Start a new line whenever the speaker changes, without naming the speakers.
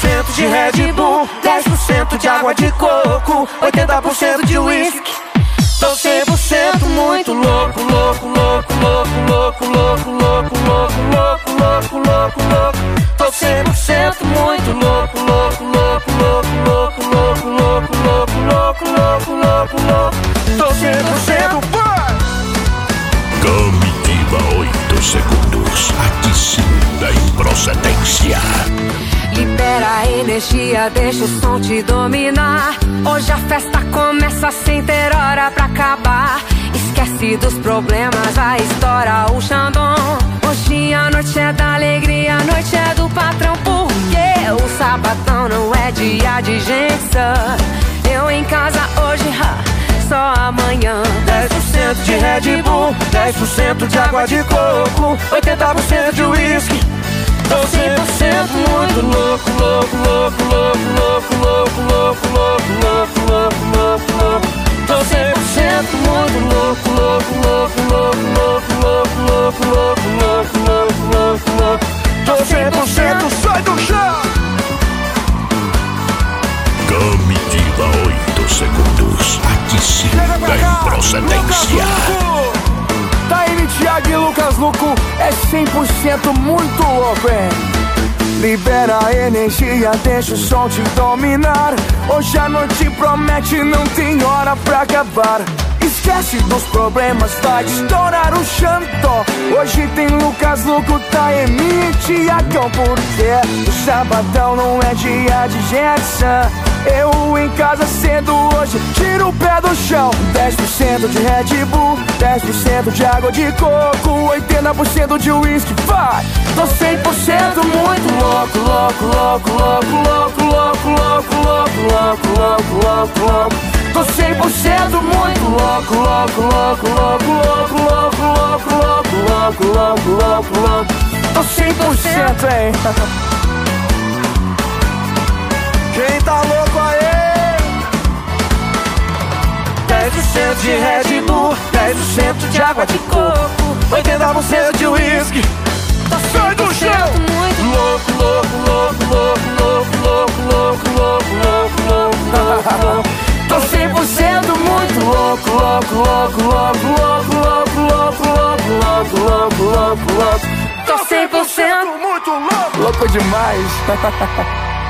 10% de Red Bull, 10% de água de coco, 80% de whisky. Tô 100% muito louco, louco, louco, louco, louco, louco, louco, louco, louco, louco, louco, louco. Tô 100% muito louco, louco, louco, louco, louco, louco, louco, louco, louco, louco, louco, louco. Tô 100%
Comitiva 8 segundos. Aqui sim da improcedência.
Libera a energia, deixa o som te dominar. Hoje a festa começa sem ter hora pra acabar. Esquece dos problemas, vai estourar o Xandão. Hoje a noite é da alegria, a noite é do patrão. Porque o sabadão não é dia de gente sã. Eu em casa hoje, só amanhã.
10% de Red Bull, 10% de água de coco, 80% de whisky. Tô 100% muito louco, louco, louco, louco, louco, louco, louco, louco, louco, louco, louco, louco. Tô 100% muito louco, louco, louco, louco, louco, louco, louco, louco, louco, louco, louco, louco. Tô 100% sai do chão.
Comitiva 8 segundos. Aqui sim da improcedência.
Taime, Thiago e Lucas Luco é 100% muito louco, hein? Libera a energia, deixa o som te dominar. Hoje a noite promete, não tem hora pra acabar. Esquece dos problemas, vai estourar o Xandão. Hoje tem Lucas Luco, Taime e Thiagão. Porque o sabadão não é dia de Jetson. Eu em casa cedo hoje, tiro o pé do chão. 10% de Red Bull, 10% de água de coco, 80% de whisky, vai! Tô 100% muito louco, louco, louco, louco, louco, louco, louco, louco, louco, louco, louco, louco. Tô 100% muito louco, louco, louco, louco, louco, louco, louco, louco, louco, louco, louco, louco. Tô 100%, hein?
Quem tá louco aí? 10% de Red Bull, 10% de água de coco, 80% de whisky. Sai do chão! Louco, louco, louco, louco, louco, louco, louco, louco, louco, louco, louco. Tô 100% muito louco, louco, louco, louco, louco, louco, louco, louco, louco, louco, louco, louco. Tô 100%
muito louco! Louco demais!